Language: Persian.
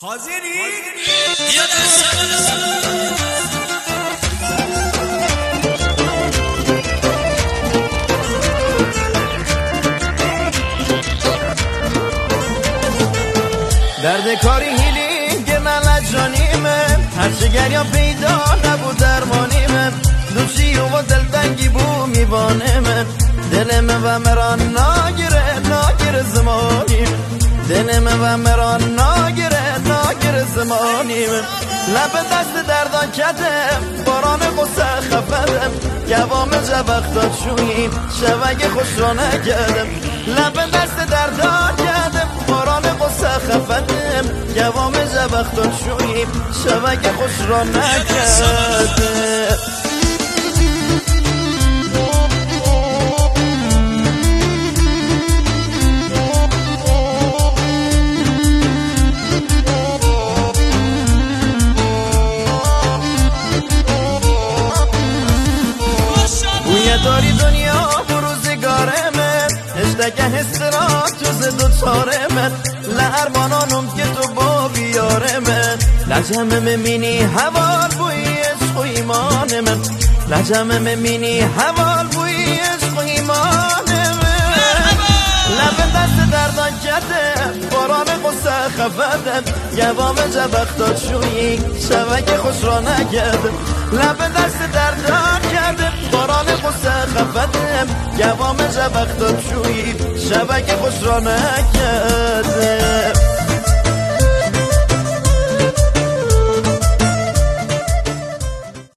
حاضری؟ یا درد کاری هیلینگ ملجانیمه هرچه گریا پیدا نبود درمانیمه دوشی و دلتنگی بو میوانمه دلم و مران ناگره زمانیم دلم و مران ناگره زمانیم لب دست دردان کدم باران قصه خفدم گوام جبختات شوییم شوگ خوش را نکردم لب دست دردان کدم باران قصه خفدم گوام جبختات شوییم شوگ خوش را نکردم داری دنیا بروزگار من اشتگه هسترات جز دوچاره من لعرمانانم که تو با بیاره من لجمه ممینی حوال بوی عشق و ایمان من لجمه ممینی حوال بوی عشق و ایمان من لب دست دردان کردم باران قصه خفدم گوام جبختات شویی شوک خوش را نکردم لب دست دردان کردم باران قصه خفدم گوام جبختات شویی شوک خوش را نکردم